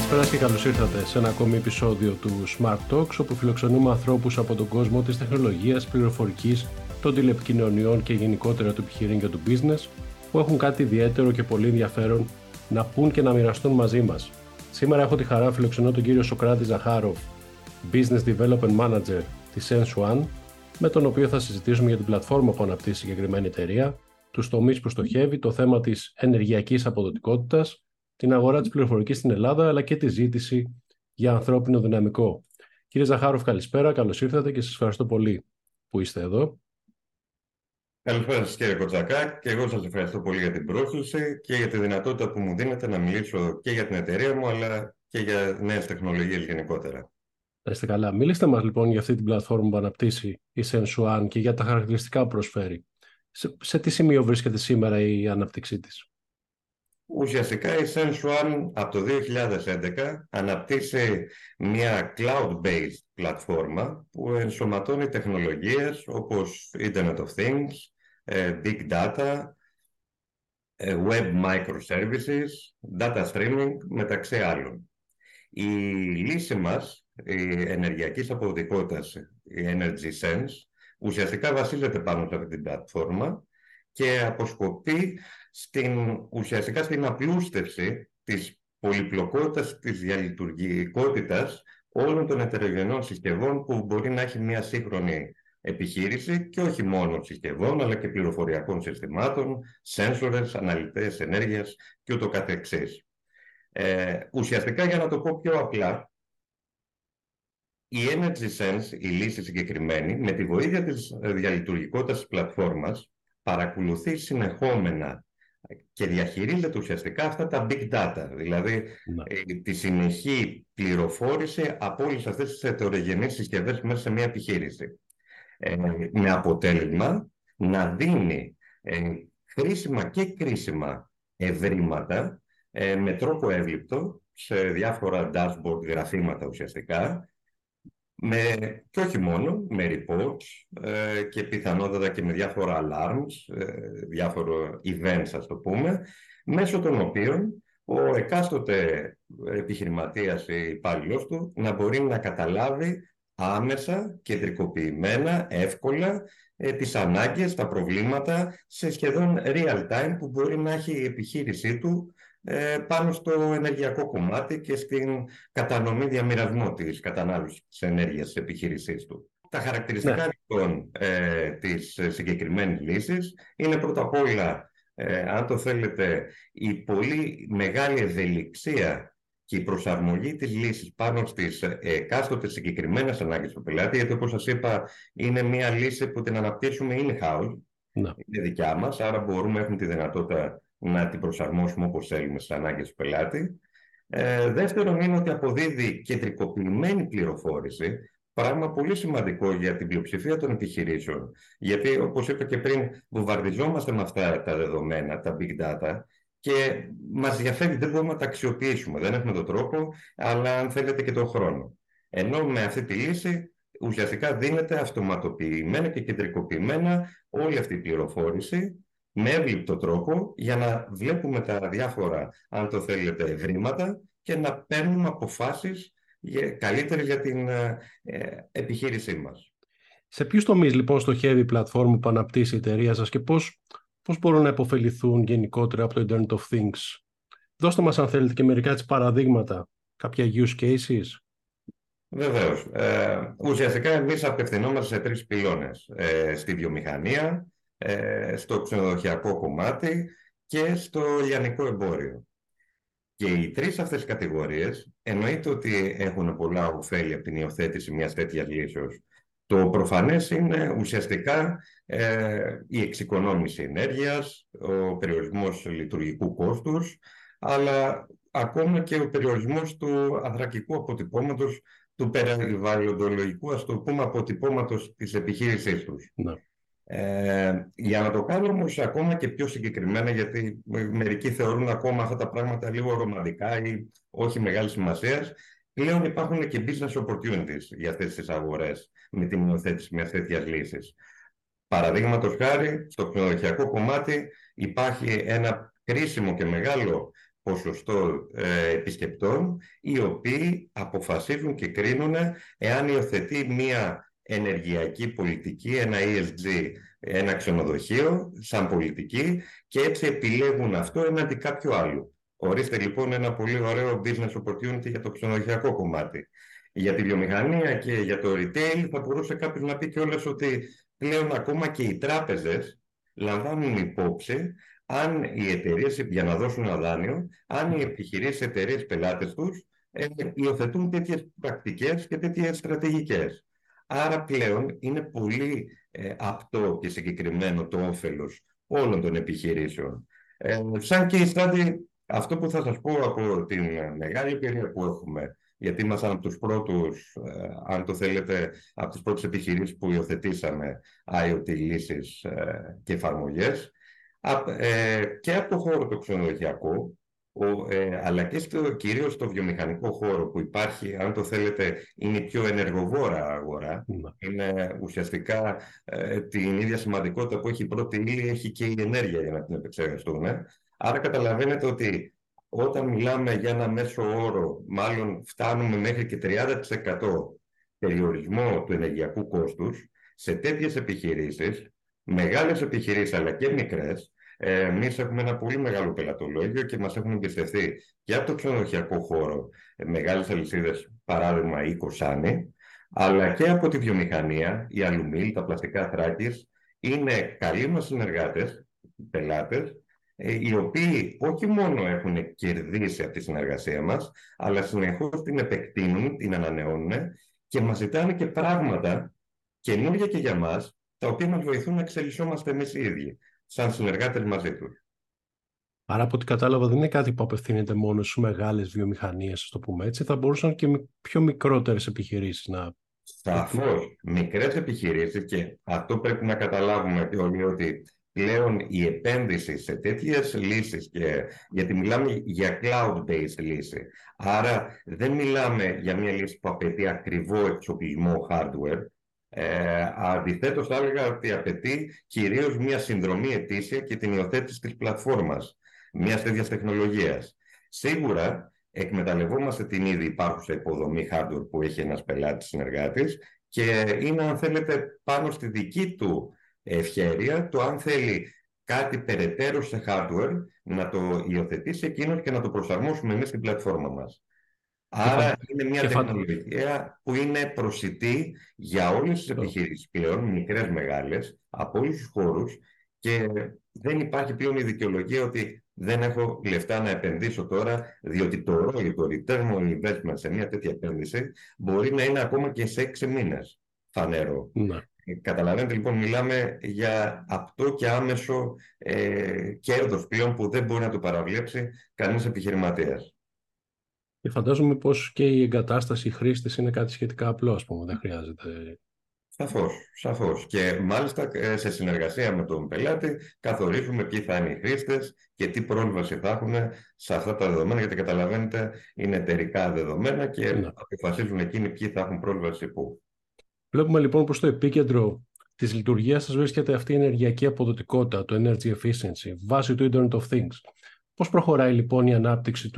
Καλησπέρα και καλώς ήρθατε σε ένα ακόμη επεισόδιο του Smart Talks, όπου φιλοξενούμε ανθρώπους από τον κόσμο της τεχνολογίας, πληροφορικής, των τηλεπικοινωνιών και γενικότερα του επιχειρήν και του business, που έχουν κάτι ιδιαίτερο και πολύ ενδιαφέρον να πούν και να μοιραστούν μαζί μας. Σήμερα έχω τη χαρά να φιλοξενώ τον κύριο Σοκράτη Ζαχάροφ, Business Development Manager της SenseOne, με τον οποίο θα συζητήσουμε για την πλατφόρμα που αναπτύσσει η συγκεκριμένη εταιρεία, τους τομείς που στοχεύει, το θέμα της ενεργειακής αποδοτικότητας, την αγορά της πληροφορικής στην Ελλάδα, αλλά και τη ζήτηση για ανθρώπινο δυναμικό. Κύριε Ζαχάροφ, καλησπέρα, καλώς ήρθατε και σας ευχαριστώ πολύ που είστε εδώ. Καλησπέρα σας κύριε Κοτζακά, και εγώ σας ευχαριστώ πολύ για την πρόσκληση και για τη δυνατότητα που μου δίνετε να μιλήσω και για την εταιρεία μου, αλλά και για νέες τεχνολογίες γενικότερα. Είστε καλά. Μιλήστε μας λοιπόν για αυτή την πλατφόρμα που αναπτύσσει η SenseOne και για τα χαρακτηριστικά που προσφέρει. Σε τι σημείο βρίσκεται σήμερα η ανάπτυξή της? Ουσιαστικά η SenseOne από το 2011 αναπτύσσει μια cloud-based πλατφόρμα που ενσωματώνει τεχνολογίες όπως Internet of Things, Big Data, Web Microservices, Data Streaming, μεταξύ άλλων. Η λύση μας, η ενεργειακής αποδοτικότητας, η Energy Sense, ουσιαστικά βασίζεται πάνω σε αυτή την πλατφόρμα και αποσκοπεί ουσιαστικά στην απλούστευση της πολυπλοκότητας, της διαλειτουργικότητας όλων των ετερογενών συσκευών που μπορεί να έχει μια σύγχρονη επιχείρηση, και όχι μόνο συσκευών αλλά και πληροφοριακών συστημάτων, sensors, αναλυτές ενέργειας και ούτω καθεξής. Ουσιαστικά, για να το πω πιο απλά, η Energy Sense, η λύση συγκεκριμένη, με τη βοήθεια της διαλειτουργικότητας της πλατφόρμας, παρακολουθεί συνεχόμενα και διαχειρίζεται ουσιαστικά αυτά τα big data, δηλαδή τη συνεχή πληροφόρηση από όλες αυτές τις ετερογενείς συσκευές μέσα σε μια επιχείρηση. Με αποτέλεσμα να δίνει χρήσιμα και κρίσιμα ευρήματα με τρόπο εύληπτο σε διάφορα dashboard, γραφήματα ουσιαστικά, και όχι μόνο, με reports και πιθανότατα και με διάφορα alarms, διάφορα events ας το πούμε, μέσω των οποίων ο εκάστοτε επιχειρηματίας ή υπάλληλος του να μπορεί να καταλάβει άμεσα, κεντρικοποιημένα, εύκολα τις ανάγκες, τα προβλήματα σε σχεδόν real time που μπορεί να έχει η επιχείρησή του πάνω στο ενεργειακό κομμάτι και στην κατανομή, διαμοιρασμό της κατανάλωσης της ενέργειας της επιχείρησής του. Τα χαρακτηριστικά λοιπόν της συγκεκριμένης λύσης είναι πρώτα απ' όλα, αν το θέλετε, η πολύ μεγάλη ευελιξία και η προσαρμογή της λύσης πάνω στις εκάστοτε συγκεκριμένες ανάγκες του πελάτη, γιατί όπως σας είπα είναι μια λύση που την αναπτύσσουμε in-house, είναι δικιά μας, άρα μπορούμε, έχουμε τη δυνατότητα να την προσαρμόσουμε όπως θέλουμε στις ανάγκες του πελάτη. Δεύτερον είναι ότι αποδίδει κεντρικοποιημένη πληροφόρηση, πράγμα πολύ σημαντικό για την πλειοψηφία των επιχειρήσεων, γιατί όπως είπα και πριν, βομβαρδιζόμαστε με αυτά τα δεδομένα, τα big data, και μας διαφεύγει, δεν μπορούμε να τα αξιοποιήσουμε, δεν έχουμε τον τρόπο, αλλά αν θέλετε και τον χρόνο. Ενώ με αυτή τη λύση ουσιαστικά δίνεται αυτοματοποιημένα και κεντρικοποιημένα όλη αυτή η πληροφόρηση με εύληπτο τρόπο, για να βλέπουμε τα διάφορα, αν το θέλετε, ευρήματα και να παίρνουμε αποφάσεις καλύτερες για την επιχείρησή μας. Σε ποιους τομείς λοιπόν στοχεύει η πλατφόρμα που αναπτύσσει η εταιρεία σας και πώς μπορούν να υποφεληθούν γενικότερα από το Internet of Things? Δώστε μας, αν θέλετε, και μερικά της παραδείγματα, κάποια use cases. Βεβαίως. Ουσιαστικά εμείς απευθυνόμαστε σε τρεις πυλώνες. Στη βιομηχανία, στο ξενοδοχειακό κομμάτι και στο λιανικό εμπόριο. Και οι τρεις αυτές κατηγορίες εννοείται ότι έχουν πολλά ωφέλη από την υιοθέτηση μιας τέτοιας λύσεως. Το προφανές είναι ουσιαστικά η εξοικονόμηση ενέργειας, ο περιορισμός λειτουργικού κόστους, αλλά ακόμα και ο περιορισμός του ανθρακικού αποτυπώματος, του περιβαλλοντολογικού, ας το πούμε, αποτυπώματος της επιχείρησής τους. Για να το κάνω όμως ακόμα και πιο συγκεκριμένα, γιατί μερικοί θεωρούν ακόμα αυτά τα πράγματα λίγο ρομαντικά ή όχι μεγάλη σημασίας, πλέον υπάρχουν και business opportunities για αυτές τις αγορές με την υιοθέτηση μιας τέτοιας λύσης. Παραδείγματος χάρη, στο ξενοδοχειακό κομμάτι υπάρχει ένα κρίσιμο και μεγάλο ποσοστό επισκεπτών, οι οποίοι αποφασίζουν και κρίνουν εάν υιοθετεί μία ενεργειακή πολιτική, ένα ESG, ένα ξενοδοχείο σαν πολιτική, και έτσι επιλέγουν αυτό έναντι κάποιου άλλου. Ορίστε λοιπόν ένα πολύ ωραίο business opportunity για το ξενοδοχειακό κομμάτι. Για τη βιομηχανία και για το retail θα μπορούσε κάποιος να πει κιόλας ότι πλέον ακόμα και οι τράπεζες λαμβάνουν υπόψη αν οι εταιρείες, για να δώσουν ένα δάνειο, αν οι επιχειρήσεις, εταιρείες, πελάτες τους υιοθετούν τέτοιες πρακτικές και τέτοιες στρατηγικές. Άρα πλέον είναι πολύ απτό και συγκεκριμένο το όφελος όλων των επιχειρήσεων. Σαν και αυτό που θα σας πω από την μεγάλη εμπειρία που έχουμε, γιατί ήμασταν από τους πρώτους, αν το θέλετε, από τις πρώτες επιχειρήσεις που υιοθετήσαμε IoT λύσεις και εφαρμογές, και από το χώρο το ξενοδοχειακό, αλλά και κυρίως στο βιομηχανικό χώρο που υπάρχει, αν το θέλετε, είναι η πιο ενεργοβόρα αγορά. Είναι ουσιαστικά την ίδια σημαντικότητα που έχει η πρώτη ύλη, έχει και η ενέργεια για να την επεξεργαστούν. Άρα καταλαβαίνετε ότι όταν μιλάμε για ένα μέσο όρο, μάλλον φτάνουμε μέχρι και 30% περιορισμό του ενεργειακού κόστους σε τέτοιες επιχειρήσεις, μεγάλες επιχειρήσεις αλλά και μικρές. Εμείς έχουμε ένα πολύ μεγάλο πελατολόγιο και μας έχουν εμπιστευτεί και από το ξενοδοχειακό χώρο μεγάλες αλυσίδες, παράδειγμα η Κοσάνη, αλλά και από τη βιομηχανία, η Αλουμίλ, τα πλαστικά Θράκης. Είναι καλοί μας συνεργάτες, πελάτες, οι οποίοι όχι μόνο έχουν κερδίσει από τη συνεργασία μας, αλλά συνεχώς την επεκτείνουν, την ανανεώνουν και μας ζητάνε και πράγματα καινούργια και για μας, τα οποία μας βοηθούν να εξελισσόμαστε εμείς οι ίδιοι, σαν συνεργάτες μαζί τους. Άρα, από ό,τι κατάλαβα, δεν είναι κάτι που απευθύνεται μόνο στους μεγάλες βιομηχανίες, ας το πούμε έτσι. Θα μπορούσαν και πιο μικρότερες επιχειρήσεις να... Σαφώς, μικρές επιχειρήσεις, και αυτό πρέπει να καταλάβουμε όλοι, ότι πλέον η επένδυση σε τέτοιες λύσεις, γιατί μιλάμε για cloud-based λύση, άρα δεν μιλάμε για μια λύση που απαιτεί ακριβό εξοπλισμό hardware. Αντιθέτως θα έλεγα ότι απαιτεί κυρίως μια συνδρομή ετήσια και την υιοθέτηση της πλατφόρμας μιας τέτοιας τεχνολογίας. Σίγουρα εκμεταλλευόμαστε την ήδη υπάρχουσα υποδομή hardware που έχει ένας πελάτης συνεργάτης, και είναι, αν θέλετε, πάνω στη δική του ευχέρεια το αν θέλει κάτι περαιτέρω σε hardware να το υιοθετήσει εκείνος και να το προσαρμόσουμε εμείς στην πλατφόρμα μας. Άρα είναι μια τεχνολογία που είναι προσιτή για όλες τις επιχειρήσεις πλέον, μικρές, μεγάλες, από όλους τους χώρους, και δεν υπάρχει πλέον η δικαιολογία ότι δεν έχω λεφτά να επενδύσω τώρα, διότι το ROI, το return on investment σε μια τέτοια επένδυση μπορεί να είναι ακόμα και σε 6 μήνες φανερό. Καταλαβαίνετε λοιπόν, μιλάμε για απτό και άμεσο κέρδος πλέον που δεν μπορεί να το παραβλέψει κανείς επιχειρηματίας. Και φαντάζομαι πως και η εγκατάσταση, οι χρήστες είναι κάτι σχετικά απλό, ας πούμε, δεν χρειάζεται... Σαφώς. Και μάλιστα σε συνεργασία με τον πελάτη καθορίζουμε ποιοι θα είναι οι χρήστες και τι πρόσβαση θα έχουν σε αυτά τα δεδομένα, γιατί καταλαβαίνετε είναι εταιρικά δεδομένα και αποφασίζουν εκείνοι ποιοι θα έχουν πρόσβαση πού. Βλέπουμε λοιπόν πως στο επίκεντρο της λειτουργίας σας βρίσκεται αυτή η ενεργειακή αποδοτικότητα, το energy efficiency, βάσει του Internet of Things. Πώς προχωράει λοιπόν η ανάπτυξη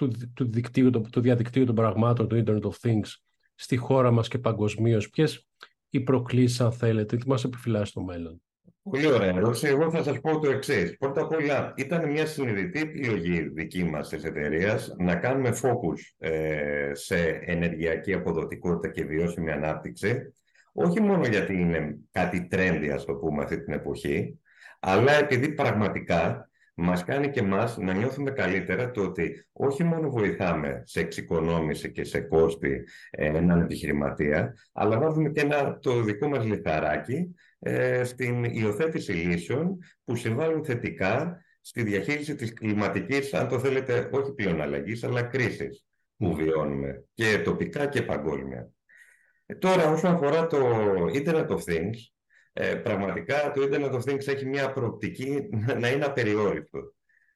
του διαδικτύου των πραγμάτων, του Internet of Things, στη χώρα μας και παγκοσμίως? Ποιες οι προκλήσεις, αν θέλετε, τι μας επιφυλάσσει στο μέλλον? Πολύ ωραία ερώτηση. Εγώ θα σας πω το εξής. Πρώτα απ' όλα, ήταν μια συνειδητή επιλογή δική μας της εταιρείας να κάνουμε focus σε ενεργειακή αποδοτικότητα και βιώσιμη ανάπτυξη. Όχι μόνο γιατί είναι κάτι trendy, ας το πούμε, αυτή την εποχή, αλλά επειδή πραγματικά μας κάνει και εμάς να νιώθουμε καλύτερα το ότι όχι μόνο βοηθάμε σε εξοικονόμηση και σε κόστη έναν επιχειρηματία, αλλά βάζουμε και το δικό μας λιθαράκι στην υιοθέτηση λύσεων που συμβάλλουν θετικά στη διαχείριση της κλιματικής, αν το θέλετε, όχι πλέον αλλαγής, αλλά κρίσης που βιώνουμε και τοπικά και παγκόσμια. Τώρα, όσον αφορά το Internet of Things, πραγματικά το Internet of Things έχει μια προοπτική να είναι απεριόριστο.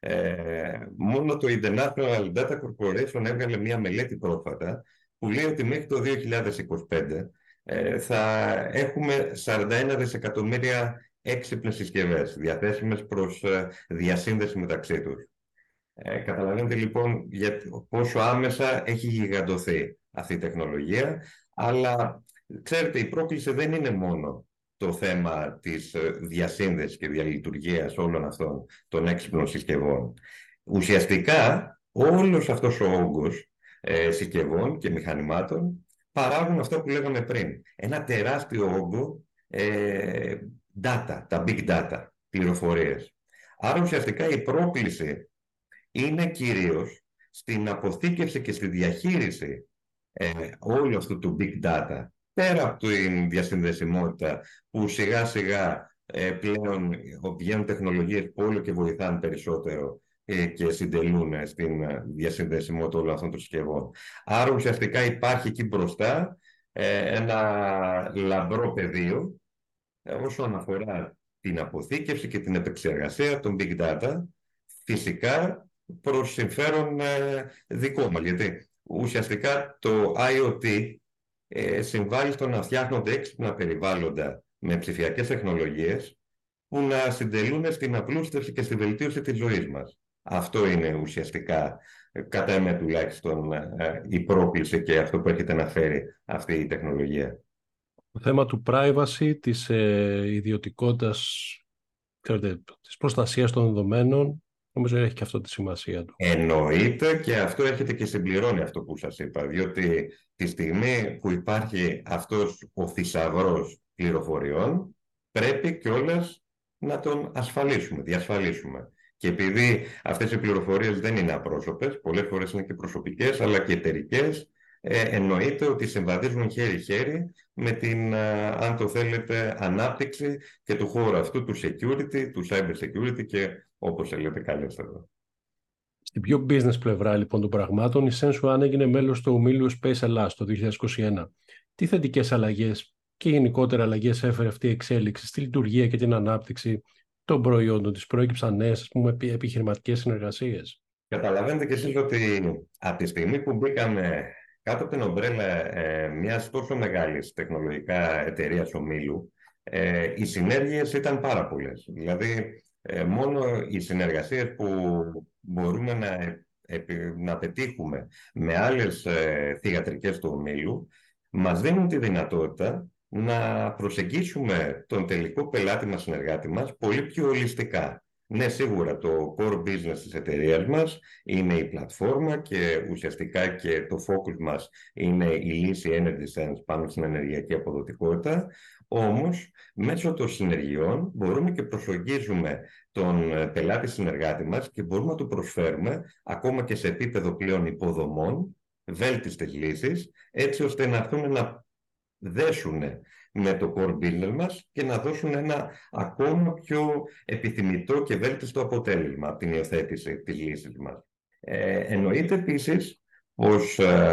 Μόνο το International Data Corporation έβγαλε μια μελέτη πρόσφατα που λέει ότι μέχρι το 2025 θα έχουμε 41 δισεκατομμύρια έξυπνες συσκευές διαθέσιμες προς διασύνδεση μεταξύ τους. Καταλαβαίνετε λοιπόν πόσο άμεσα έχει γιγαντωθεί αυτή η τεχνολογία, αλλά ξέρετε, η πρόκληση δεν είναι μόνο το θέμα της διασύνδεσης και διαλειτουργίας όλων αυτών των έξυπνων συσκευών. Ουσιαστικά όλος αυτός ο όγκος συσκευών και μηχανημάτων παράγουν αυτό που λέγαμε πριν. Ένα τεράστιο όγκο data, τα big data, πληροφορίες. Άρα ουσιαστικά η πρόκληση είναι κυρίως στην αποθήκευση και στη διαχείριση όλου αυτού του big data, πέρα από την διασυνδεσιμότητα που σιγά σιγά πλέον βγαίνουν τεχνολογίες που όλο και βοηθάνε περισσότερο και συντελούν στην διασυνδεσιμότητα όλων αυτών των συσκευών. Άρα ουσιαστικά υπάρχει εκεί μπροστά ένα λαμπρό πεδίο όσον αφορά την αποθήκευση και την επεξεργασία των big data, φυσικά προς συμφέρον δικό μας, γιατί ουσιαστικά το IoT συμβάλλει στο να φτιάχνονται έξυπνα περιβάλλοντα με ψηφιακές τεχνολογίες που να συντελούν στην απλούστευση και στη βελτίωση της ζωής μας. Αυτό είναι ουσιαστικά, κατά εμέ τουλάχιστον, η πρόκληση και αυτό που έχετε να φέρει αυτή η τεχνολογία. Το θέμα του privacy, της ιδιωτικότητας, ξέρετε, της προστασίας των δεδομένων, νομίζω έχει και αυτό τη σημασία του. Εννοείται, και αυτό έρχεται και συμπληρώνει αυτό που σας είπα, διότι τη στιγμή που υπάρχει αυτός ο θησαυρός πληροφοριών, πρέπει κιόλας να τον διασφαλίσουμε. Και επειδή αυτές οι πληροφορίες δεν είναι απρόσωπες, πολλές φορές είναι και προσωπικές αλλά και εταιρικές, εννοείται ότι συμβαδίζουν χέρι-χέρι με την, αν το θέλετε, ανάπτυξη και του χώρου αυτού, του security, του cyber security και όπως λέτε καλύτερα. Στην πιο business πλευρά λοιπόν των πραγμάτων, η Sensuan έγινε μέλος του ομίλου Space Ελλάς το 2021. Τι θετικές αλλαγές και γενικότερα αλλαγές έφερε αυτή η εξέλιξη στη λειτουργία και την ανάπτυξη των προϊόντων της? Προέκυψαν νέες, επιχειρηματικές συνεργασίες? Καταλαβαίνετε κι εσείς ότι από τη στιγμή που μπήκαμε κάτω από την ομπρέλα μιας τόσο μεγάλης τεχνολογικά εταιρείας ομίλου, οι συνέργειες ήταν πάρα πολλές. Δηλαδή, μόνο οι συνεργασίες που μπορούμε να πετύχουμε με άλλες θυγατρικές του ομίλου μας δίνουν τη δυνατότητα να προσεγγίσουμε τον τελικό πελάτη μας, συνεργάτη μας, πολύ πιο ολιστικά. Ναι, σίγουρα το core business της εταιρείας μας είναι η πλατφόρμα και ουσιαστικά και το focus μας είναι η λύση Energy Sense πάνω στην ενεργειακή αποδοτικότητα. Όμως, μέσω των συνεργειών μπορούμε και προσεγγίζουμε τον πελάτη συνεργάτη μας και μπορούμε να του προσφέρουμε ακόμα και σε επίπεδο πλέον υποδομών βέλτιστες λύσεις, έτσι ώστε να έρθουν να δέσουν με το core business μας και να δώσουν ένα ακόμα πιο επιθυμητό και βέλτιστο αποτέλεσμα από την υιοθέτηση της λύσης μας. Εννοείται επίσης πως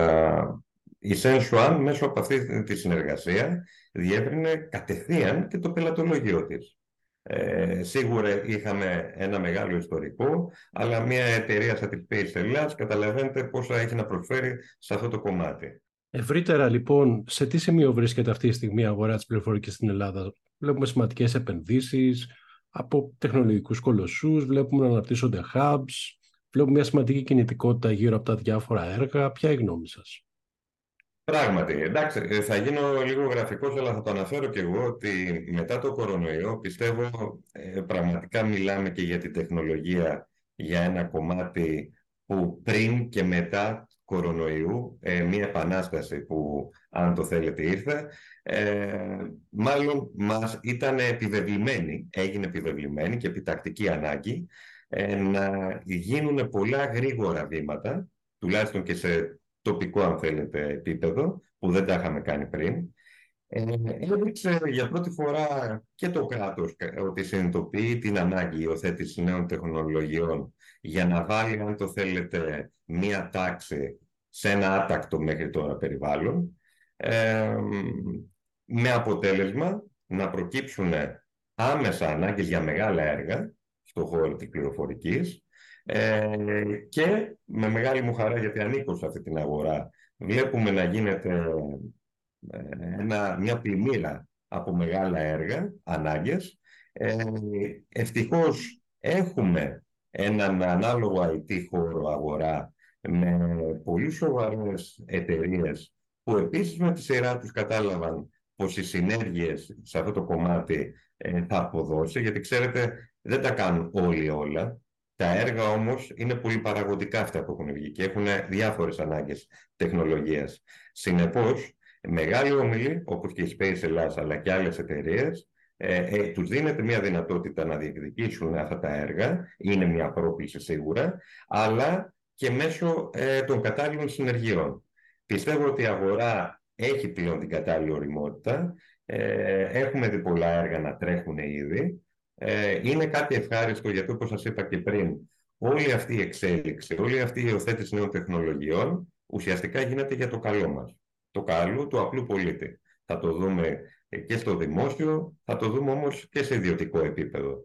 η Sensuan μέσω από αυτή τη συνεργασία διεύρυνε κατευθείαν και το πελατολογείο της. Σίγουρα είχαμε ένα μεγάλο ιστορικό, αλλά μια εταιρεία σαν τη Space Ελλάς καταλαβαίνετε πόσα έχει να προσφέρει σε αυτό το κομμάτι. Ευρύτερα λοιπόν, σε τι σημείο βρίσκεται αυτή τη στιγμή η αγορά της πληροφορικής στην Ελλάδα? Βλέπουμε σημαντικές επενδύσεις από τεχνολογικούς κολοσσούς, βλέπουμε να αναπτύσσονται hubs, βλέπουμε μια σημαντική κινητικότητα γύρω από τα διάφορα έργα. Ποια είναι η γνώμη σας? Πράγματι, εντάξει, θα γίνω λίγο γραφικός, αλλά θα το αναφέρω και εγώ ότι μετά το κορονοϊό πιστεύω πραγματικά μιλάμε και για την τεχνολογία, για ένα κομμάτι που πριν και μετά κορονοϊού, μια επανάσταση που αν το θέλετε ήρθε, μάλλον μας ήταν έγινε επιβεβλημένη και επιτακτική ανάγκη να γίνουν πολλά γρήγορα βήματα, τουλάχιστον και σε τοπικό αν θέλετε επίπεδο, που δεν τα είχαμε κάνει πριν. Έδειξε για πρώτη φορά και το κράτος ότι συνειδητοποιεί την ανάγκη υιοθέτηση νέων τεχνολογιών για να βάλει, αν το θέλετε, μία τάξη σε ένα άτακτο μέχρι τώρα περιβάλλον, με αποτέλεσμα να προκύψουν άμεσα ανάγκες για μεγάλα έργα στον χώρο της πληροφορικής, και με μεγάλη μου χαρά, γιατί ανήκω σε αυτή την αγορά, βλέπουμε να γίνεται μια πλημμύρα από μεγάλα έργα, ανάγκες. Ευτυχώς έχουμε έναν ανάλογο IT χώρο αγορά με πολύ σοβαρές εταιρείες που επίσης με τη σειρά τους κατάλαβαν πως οι συνέργειες σε αυτό το κομμάτι θα αποδώσει, γιατί ξέρετε δεν τα κάνουν όλοι όλα. Τα έργα όμως είναι πολύ παραγωγικά αυτά που έχουν βγει και έχουν διάφορες ανάγκες τεχνολογίας. Συνεπώς, μεγάλοι όμιλοι όπως και η Space Ελλάς αλλά και άλλες εταιρείες τους δίνεται μια δυνατότητα να διεκδικήσουν αυτά τα έργα, είναι μια πρόκληση σίγουρα, αλλά και μέσω των κατάλληλων συνεργειών. Πιστεύω ότι η αγορά έχει πλέον την κατάλληλη ωριμότητα, έχουμε δει πολλά έργα να τρέχουν ήδη, είναι κάτι ευχάριστο γιατί όπως σας είπα και πριν, όλη αυτή η εξέλιξη, όλη αυτή η υιοθέτηση νέων τεχνολογιών ουσιαστικά γίνεται για το καλό μας, το καλό του απλού πολίτη. Θα το δούμε και στο δημόσιο, θα το δούμε όμως και σε ιδιωτικό επίπεδο.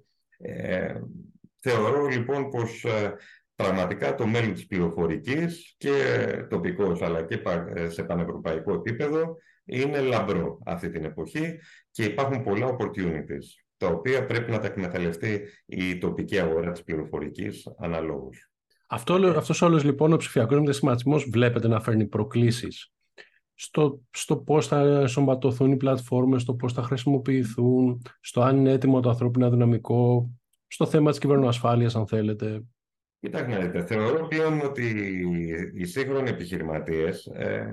Θεωρώ λοιπόν πως πραγματικά το μέλλον της πληροφορικής και τοπικός αλλά και σε πανευρωπαϊκό επίπεδο είναι λαμπρό αυτή την εποχή και υπάρχουν πολλά opportunities τα οποία πρέπει να τα εκμεταλλευτεί η τοπική αγορά της πληροφορικής αναλόγως. Αυτός όλος λοιπόν ο ψηφιακός μετασχηματισμός βλέπετε να φέρνει προκλήσεις στο πώς θα ενσωματωθούν οι πλατφόρμες, στο πώς θα χρησιμοποιηθούν, στο αν είναι έτοιμο το ανθρώπινο δυναμικό, στο θέμα της κυβερνοασφάλειας αν θέλετε. Κοιτάξτε, θεωρώ πλέον ότι οι σύγχρονοι επιχειρηματίες,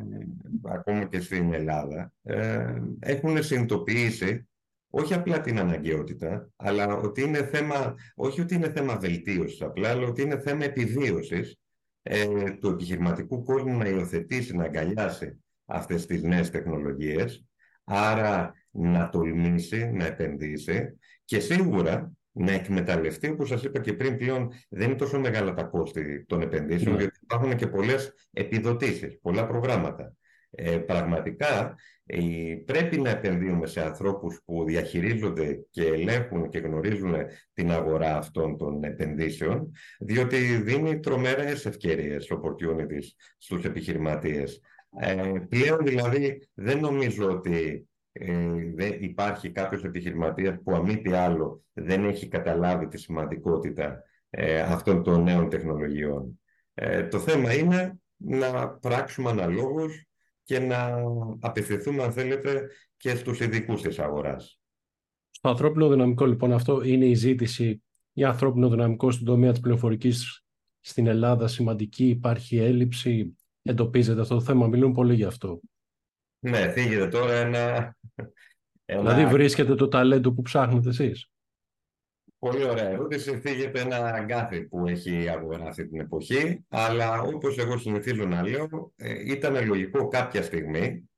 ακόμα και στην Ελλάδα, έχουν συνειδητοποιήσει όχι απλά την αναγκαιότητα, αλλά ότι είναι θέμα, όχι ότι είναι θέμα βελτίωσης απλά, αλλά ότι είναι θέμα επιβίωσης του επιχειρηματικού κόσμου να υιοθετήσει, να αγκαλιάσει αυτές τις νέες τεχνολογίες, άρα να τολμήσει, να επενδύσει και σίγουρα να εκμεταλλευτεί, όπως σας είπα και πριν, πλέον δεν είναι τόσο μεγάλα τα κόστη των επενδύσεων, διότι υπάρχουν και πολλές επιδοτήσεις, πολλά προγράμματα. Πραγματικά πρέπει να επενδύουμε σε ανθρώπους που διαχειρίζονται και ελέγχουν και γνωρίζουν την αγορά αυτών των επενδύσεων, διότι δίνει τρομερές ευκαιρίες, opportunities στους επιχειρηματίες. Πλέον δηλαδή δεν νομίζω ότι δεν υπάρχει κάποιος επιχειρηματίας που αμή τι άλλο δεν έχει καταλάβει τη σημαντικότητα αυτών των νέων τεχνολογιών. Το θέμα είναι να πράξουμε αναλόγως και να απευθυνθούμε, αν θέλετε, και στους ειδικούς της αγοράς. Στο ανθρώπινο δυναμικό, λοιπόν, αυτό είναι η ζήτηση για ανθρώπινο δυναμικό στον τομέα της πληροφορικής στην Ελλάδα σημαντική, υπάρχει έλλειψη, εντοπίζεται αυτό το θέμα, μιλούν πολύ γι' αυτό. Ναι, θίγεται τώρα ένα... Δηλαδή βρίσκεται το ταλέντο που ψάχνετε εσείς. Πολύ ωραία ερώτηση. Θίγεται ένα αγκάθι που έχει η αγορά αυτή την εποχή, αλλά όπως εγώ συνηθίζω να λέω, ήταν λογικό κάποια στιγμή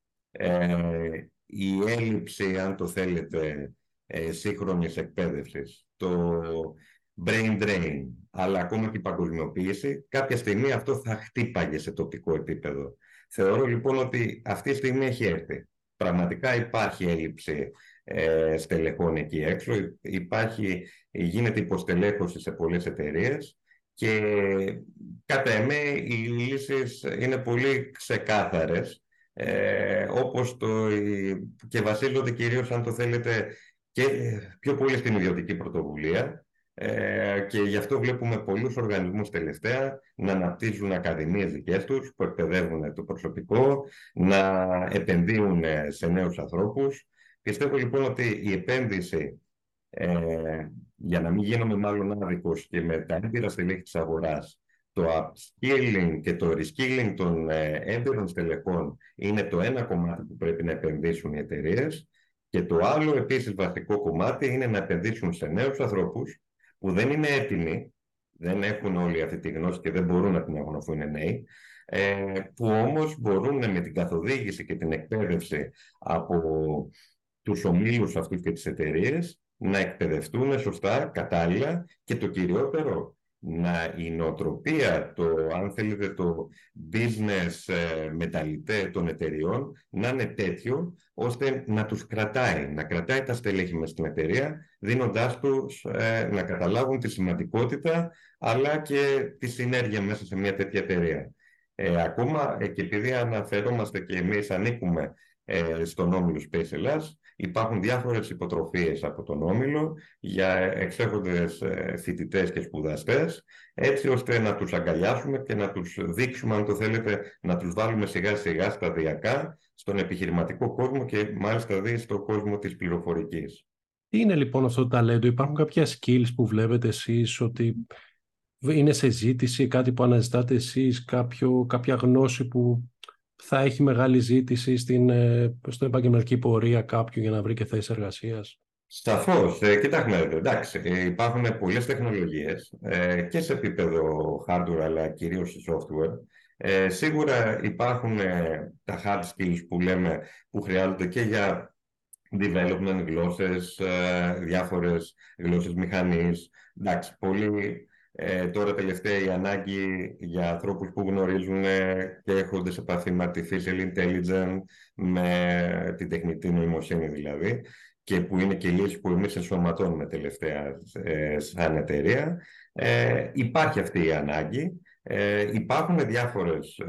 η έλλειψη, αν το θέλετε, σύγχρονης εκπαίδευσης, το brain drain, αλλά ακόμα και η παγκοσμιοποίηση, κάποια στιγμή αυτό θα χτύπαγε σε τοπικό επίπεδο. Θεωρώ λοιπόν ότι αυτή τη στιγμή έχει έρθει. Πραγματικά υπάρχει έλλειψη στελεχών εκεί έξω, γίνεται υποστελέχωση σε πολλές εταιρείες και κατά εμέ οι λύσεις είναι πολύ ξεκάθαρες, όπως και βασίζονται κυρίως, αν το θέλετε, και πιο πολύ στην ιδιωτική πρωτοβουλία. Και γι' αυτό βλέπουμε πολλούς οργανισμούς τελευταία να αναπτύσσουν ακαδημίες δικές τους που εκπαιδεύουν το προσωπικό, να επενδύουν σε νέους ανθρώπους. Πιστεύω λοιπόν ότι η επένδυση, για να μην γίνομαι μάλλον άδικος και με τα έμπειρα στελέχη της αγοράς, το upskilling και το reskilling των έμπειρων στελεχών είναι το ένα κομμάτι που πρέπει να επενδύσουν οι εταιρείες, και το άλλο επίσης βασικό κομμάτι είναι να επενδύσουν σε νέους ανθρώπους που δεν είναι έτοιμοι, δεν έχουν όλη αυτή τη γνώση και δεν μπορούν να την έχουν αφού είναι νέοι, που όμως μπορούν με την καθοδήγηση και την εκπαίδευση από τους ομίλους αυτούς και τις εταιρείες να εκπαιδευτούν σωστά, κατάλληλα, και το κυριότερο, η νοοτροπία, αν θέλετε, το business μεταλλιτέ των εταιριών να είναι τέτοιο ώστε να τους κρατάει, να κρατάει τα στελέχη μες στην εταιρεία, δίνοντάς τους να καταλάβουν τη σημαντικότητα αλλά και τη συνέργεια μέσα σε μια τέτοια εταιρεία. Ακόμα και επειδή αναφερόμαστε και εμείς ανήκουμε στον όμιλο Space Ελλάς, υπάρχουν διάφορες υποτροφίες από τον Όμιλο για εξέχοντες φοιτητές και σπουδαστές, έτσι ώστε να τους αγκαλιάσουμε και να τους δείξουμε, αν το θέλετε, να τους βάλουμε σιγά σιγά σταδιακά στον επιχειρηματικό κόσμο και μάλιστα δει στον κόσμο της πληροφορικής. Τι είναι λοιπόν αυτό το ταλέντο? Υπάρχουν κάποια skills που βλέπετε εσείς ότι είναι σε ζήτηση, κάτι που αναζητάτε εσείς, κάποια γνώση που θα έχει μεγάλη ζήτηση στην επαγγελματική πορεία κάποιου για να βρει και θέση εργασίας? Σαφώς, κοιτάξτε, εντάξει, υπάρχουν πολλές τεχνολογίες και σε επίπεδο hardware αλλά κυρίως σε software. Σίγουρα υπάρχουν τα hard skills που λέμε που χρειάζονται και για development γλώσσες, διάφορες γλώσσες μηχανής. Εντάξει, πολύ τώρα τελευταία η ανάγκη για ανθρώπους που γνωρίζουν και έχονται σε επαφή με artificial intelligence, με την τεχνητή νοημοσύνη δηλαδή, και που είναι και λύσεις που εμείς ενσωματώνουμε τελευταία σαν εταιρεία. Υπάρχει αυτή η ανάγκη. Υπάρχουν διάφορες,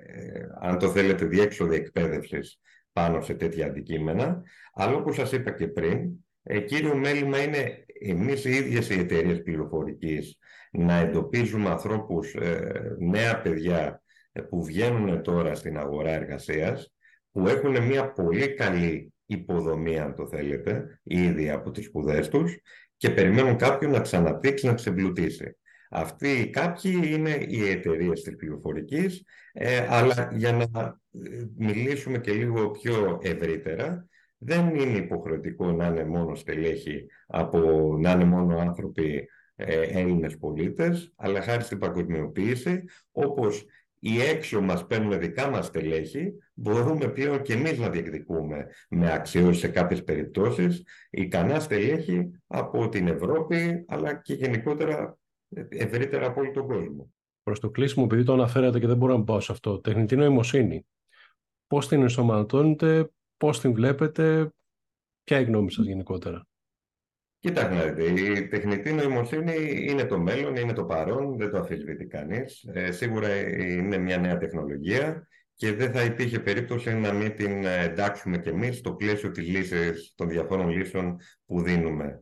αν το θέλετε, διέξοδοι εκπαίδευσης πάνω σε τέτοια αντικείμενα, αλλά όπως σας είπα και πριν, κύριο μέλημα είναι εμείς οι ίδιες οι εταιρείες πληροφορικής να εντοπίζουμε ανθρώπους, νέα παιδιά που βγαίνουν τώρα στην αγορά εργασίας, που έχουν μια πολύ καλή υποδομή, αν το θέλετε, ήδη από τις σπουδές τους και περιμένουν κάποιον να τις αναπτύξει, να τις εμπλουτίσει. Αυτοί κάποιοι είναι οι εταιρείες της πληροφορικής, αλλά για να μιλήσουμε και λίγο πιο ευρύτερα, δεν είναι υποχρεωτικό να είναι μόνο στελέχη, να είναι μόνο άνθρωποι Έλληνες πολίτες, αλλά χάρη στην παγκοσμιοποίηση, όπως οι έξω μας παίρνουν δικά μας στελέχη, μπορούμε πλέον και εμείς να διεκδικούμε με αξιώσεις σε κάποιες περιπτώσεις ικανά στελέχη από την Ευρώπη, αλλά και γενικότερα ευρύτερα από όλο τον κόσμο. Προς το κλείσιμο, επειδή το αναφέρατε και δεν μπορώ να πάω σε αυτό, τεχνητή νοημοσύνη, πώς την ενσωματώνετε, πώς την βλέπετε, ποια είναι η γνώμη σας γενικότερα? Κοιτάξτε να δείτε, η τεχνητή νοημοσύνη είναι το μέλλον, είναι το παρόν, δεν το αμφισβητεί κανείς. Σίγουρα είναι μια νέα τεχνολογία και δεν θα υπήρχε περίπτωση να μην την εντάξουμε κι εμείς στο πλαίσιο της λύσης, των διαφόρων λύσεων που δίνουμε.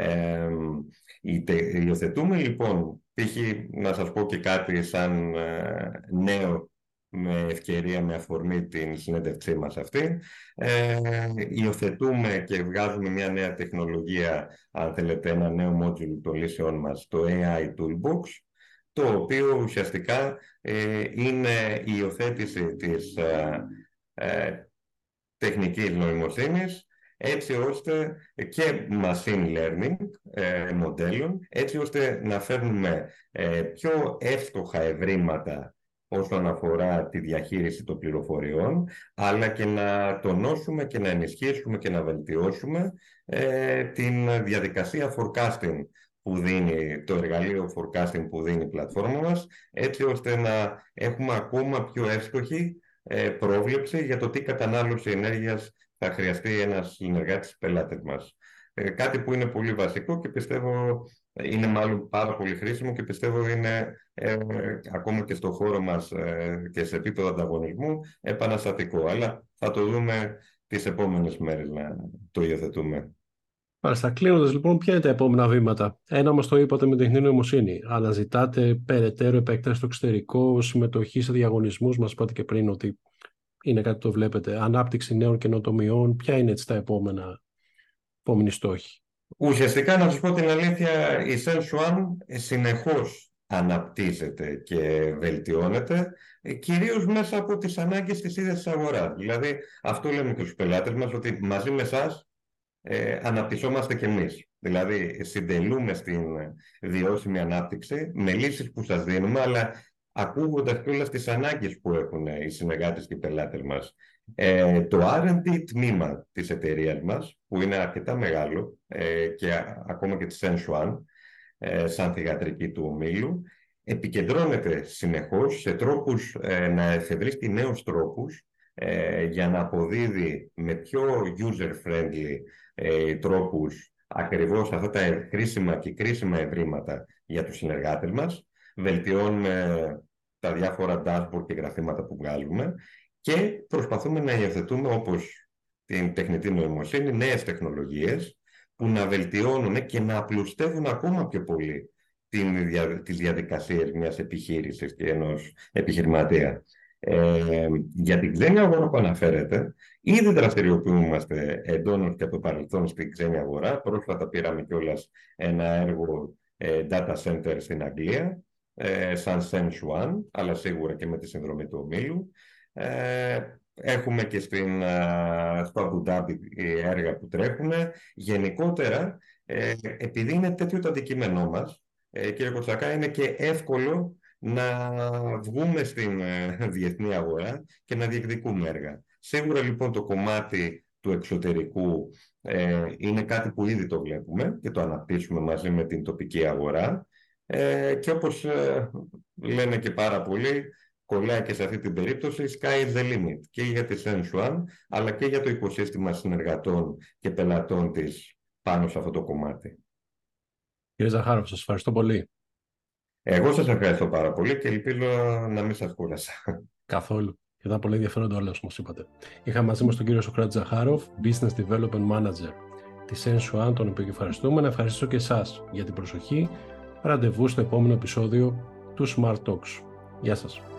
Υιοθετούμε λοιπόν, π.χ. να σας πω και κάτι σαν νέο, με ευκαιρία, με αφορμή την συνέντευξή μας αυτή, υιοθετούμε και βγάζουμε μια νέα τεχνολογία, αν θέλετε ένα νέο module των λύσεών μας, το AI Toolbox, το οποίο ουσιαστικά είναι η υιοθέτηση της τεχνικής νοημοσύνης, έτσι ώστε και machine learning μοντέλων, έτσι ώστε να φέρνουμε πιο εύστοχα ευρήματα όσον αφορά τη διαχείριση των πληροφοριών, αλλά και να τονώσουμε και να ενισχύσουμε και να βελτιώσουμε την διαδικασία forecasting που δίνει, το εργαλείο forecasting που δίνει η πλατφόρμα μας, έτσι ώστε να έχουμε ακόμα πιο εύστοχη πρόβλεψη για το τι κατανάλωση ενέργειας θα χρειαστεί ένας συνεργάτης πελάτες μας. Κάτι που είναι πολύ βασικό και πιστεύω είναι μάλλον πάρα πολύ χρήσιμο και πιστεύω είναι ακόμα και στο χώρο μας και σε επίπεδο ανταγωνισμού επαναστατικό. Αλλά θα το δούμε τις επόμενες μέρες να το υιοθετούμε. Μάλιστα, κλείνοντας λοιπόν, ποια είναι τα επόμενα βήματα? Ένα μας το είπατε με τεχνητή νοημοσύνη. Αναζητάτε περαιτέρω επέκταση στο εξωτερικό, συμμετοχή σε διαγωνισμούς, μας είπατε και πριν ότι είναι κάτι που το βλέπετε. Ανάπτυξη νέων καινοτομιών, ποια είναι έτσι τα επόμενοι στόχοι? Ουσιαστικά, να σας πω την αλήθεια, η SenseOne συνεχώς αναπτύσσεται και βελτιώνεται, κυρίως μέσα από τις ανάγκες της ίδιας της αγοράς. Δηλαδή, αυτό λέμε και στους πελάτες μας, ότι μαζί με εσάς αναπτυσσόμαστε κι εμείς. Δηλαδή, συντελούμε στην βιώσιμη ανάπτυξη με λύσεις που σας δίνουμε, αλλά ακούγοντας και όλες τις ανάγκες που έχουν οι συνεργάτες και οι πελάτες μας. Το R&D τμήμα της εταιρείας μας, που είναι αρκετά μεγάλο και ακόμα και της SenseOne, σαν θυγατρική του ομίλου, επικεντρώνεται συνεχώς σε τρόπους να εφευρίσει νέους τρόπους για να αποδίδει με πιο user-friendly τρόπους ακριβώς αυτά τα χρήσιμα και κρίσιμα ευρήματα για τους συνεργάτες μας. Βελτιώνουμε τα διάφορα dashboard και γραφήματα που βγάζουμε και προσπαθούμε να υιοθετούμε, όπως την τεχνητή νοημοσύνη, νέες τεχνολογίες που να βελτιώνουν και να απλουστεύουν ακόμα πιο πολύ τις διαδικασίες μιας επιχείρησης και ενός επιχειρηματία. Για την ξένη αγορά που αναφέρεται, ήδη δραστηριοποιούμαστε εντόνως και από το παρελθόν στην ξένη αγορά. Πρόσφατα πήραμε κιόλας ένα έργο data center στην Αγγλία, σαν SenseOne, αλλά σίγουρα και με τη συνδρομή του ομίλου. Έχουμε και στο Αμπου Ντάμπι έργα που τρέχουν. Γενικότερα, επειδή είναι τέτοιο το αντικείμενό μας, κύριε Κοτσακά, είναι και εύκολο να βγούμε στην διεθνή αγορά και να διεκδικούμε έργα. Σίγουρα λοιπόν το κομμάτι του εξωτερικού είναι κάτι που ήδη το βλέπουμε και το αναπτύσσουμε μαζί με την τοπική αγορά, και όπως λένε και πάρα πολλοί, κολλάει και σε αυτή την περίπτωση sky is the limit και για τη SenseOne αλλά και για το οικοσύστημα συνεργατών και πελατών της πάνω σε αυτό το κομμάτι. Κύριε Ζαχάροφ, σας ευχαριστώ πολύ. Εγώ σας ευχαριστώ πάρα πολύ και ελπίζω να μην σας κούρασα. Καθόλου. Ήταν πολύ ενδιαφέροντα όλα όσα μας είπατε. Είχα μαζί μας τον κύριο Σωκράτη Ζαχάροφ, Business Development Manager της SenseOne, τον οποίο ευχαριστούμε. Να ευχαριστήσω και εσάς για την προσοχή. Ραντεβού στο επόμενο επεισόδιο του Smart Talks. Γεια σας.